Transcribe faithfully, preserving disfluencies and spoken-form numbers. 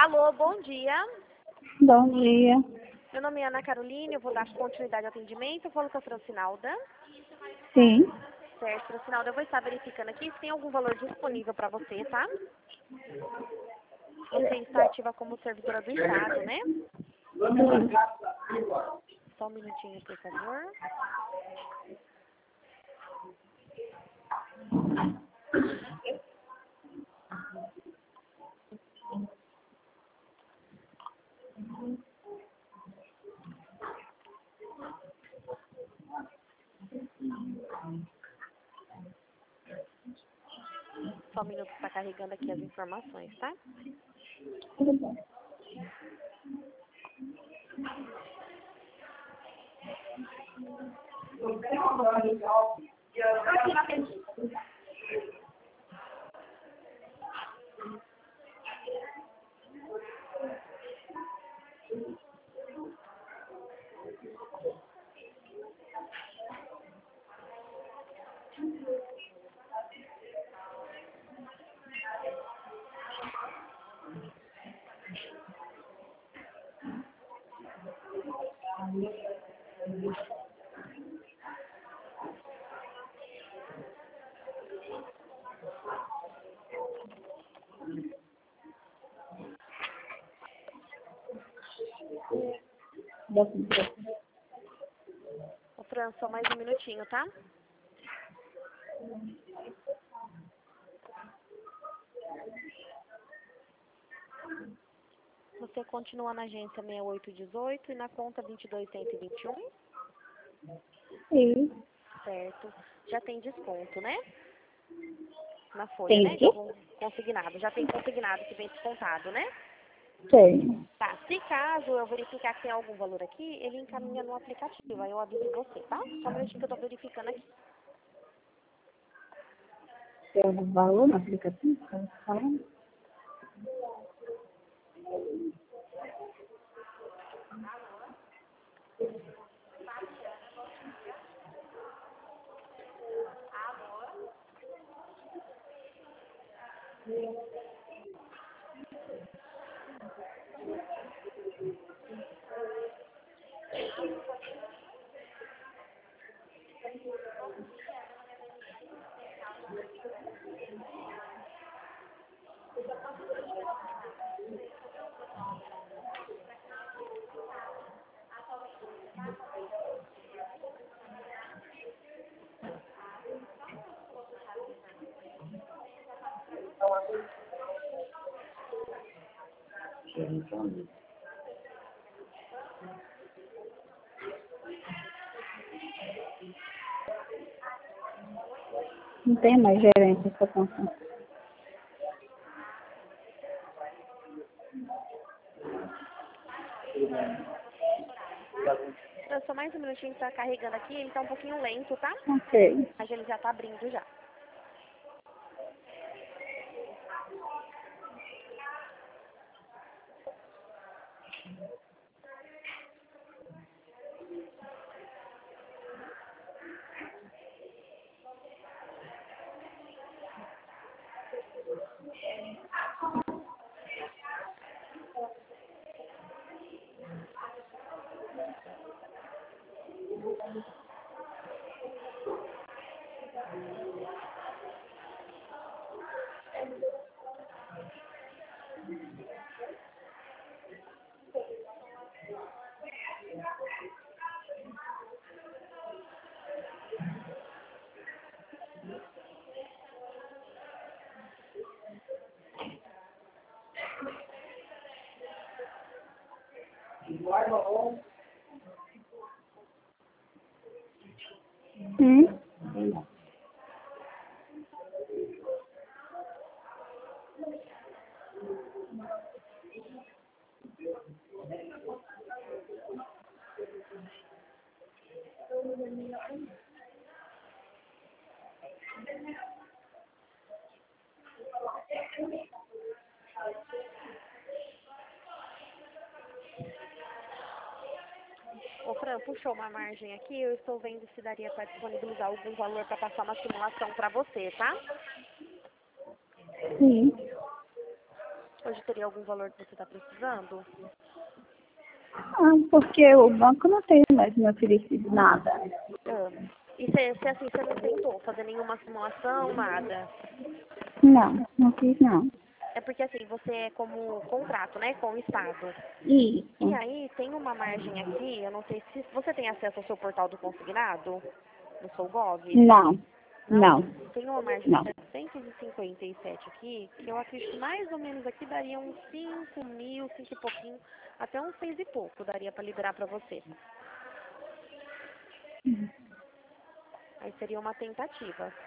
Alô, bom dia. Bom dia. Meu nome é Ana Carolina, eu vou dar continuidade ao atendimento. Eu falo com a Francinalda. Sim. Certo, Francinalda, eu vou estar verificando aqui se tem algum valor disponível para você, tá? Você está ativa como servidora do Estado, né? Só um minutinho, por favor. Só um minuto que está carregando aqui as informações, tá? Tudo bom. Ô, Fran, só mais um minutinho, tá? Você continua na agência sessenta e oito dezoito e na conta vinte e dois cento e vinte e um? Sim. Certo. Já tem desconto, né? Na folha, Tem né? o De quê? algum consignado. Já tem consignado que vem descontado, né? Tem. Tá. Se caso eu verificar que tem algum valor aqui, ele encaminha no aplicativo. Aí eu aviso você, tá? Só um minutinho que eu tô verificando aqui. Tem algum valor no aplicativo? Tá falando? Não tem mais gerente essa função. Então, só mais um minutinho que tá carregando aqui. Ele tá um pouquinho lento, tá? Ok. Mas ele já tá abrindo já. Hum? Ô, Fran, puxou uma margem aqui. Eu estou vendo se daria para disponibilizar algum valor para passar uma simulação para você, tá? Sim. Hoje teria algum valor que você está precisando? Ah, porque o banco não tem mais me oferecido nada. Ah, e se, se assim, você não tentou fazer nenhuma simulação, nada? Não, não fiz não. É porque assim, você é como contrato, né, com o Estado. E Isso. aí tem uma margem aqui, eu não sei se você tem acesso ao seu portal do consignado, no seu Gov? Não, Não? não, Tem uma margem de não. setecentos e cinquenta e sete aqui, que eu acredito que mais ou menos aqui daria uns cinco mil, cinco e pouquinho, até uns seis e pouco daria para liberar para você. Aí seria uma tentativa.